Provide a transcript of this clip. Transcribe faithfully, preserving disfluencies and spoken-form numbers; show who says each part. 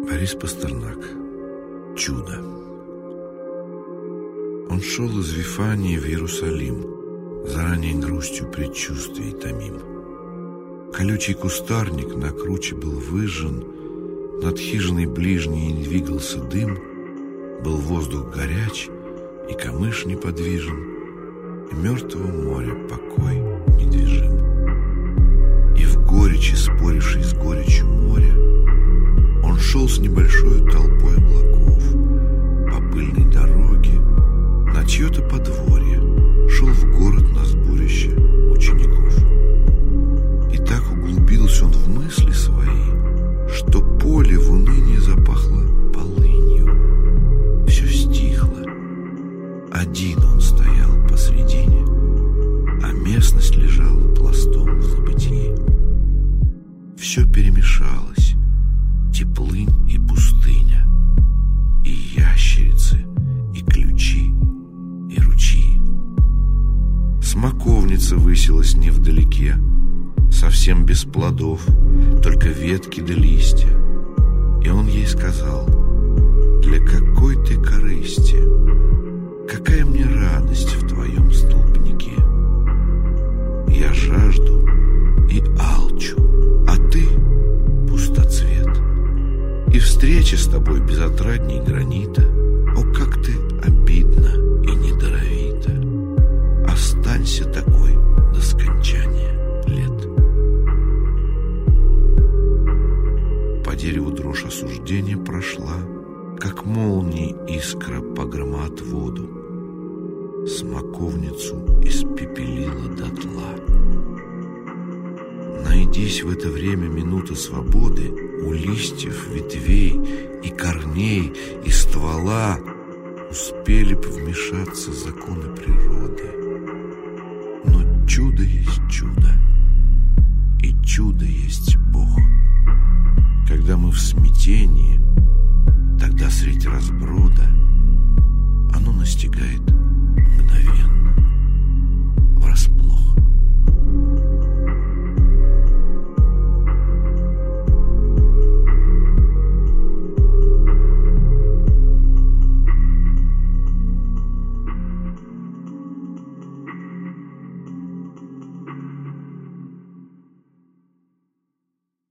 Speaker 1: Борис Пастернак. Чудо. Он шел из Вифании в Иерусалим, заранее грустью предчувствий томим. Колючий кустарник на круче был выжжен, над хижиной ближней не двигался дым, был воздух горяч, и камыш неподвижен, и мертвого моря покой недвижим. И в горечи, спорившей с горечью моря, он шел с небольшой толпой облаков по пыльной дороге на чье-то подворье, шел в город на сборище учеников. И так углубился он в мысли свои, что поле в унынии запахло полынью. Все стихло. Один он стоял посредине, а местность лежала пластом в забытии. Все перемешалось. Теплынь и пустыня, и ящерицы, и ключи, и ручьи. Смоковница высилась невдалеке, совсем без плодов, только ветки да листья. И он ей сказал: «Для какой ты корысти? Какая мне радость в твоем столбнике? Я жажду и алчу, а ты — пустоцвет. И встреча с тобой безотрадней гранита. О, как ты обидна и недоровита! Останься такой до скончания лет». По дереву дрожь осуждения прошла, как молнии искра по громоотводу. Смоковницу испепелила дотла. Найдись в это время минута свободы, у листьев, ветвей и корней, и ствола успели бы вмешаться законы природы. Но чудо есть чудо, и чудо есть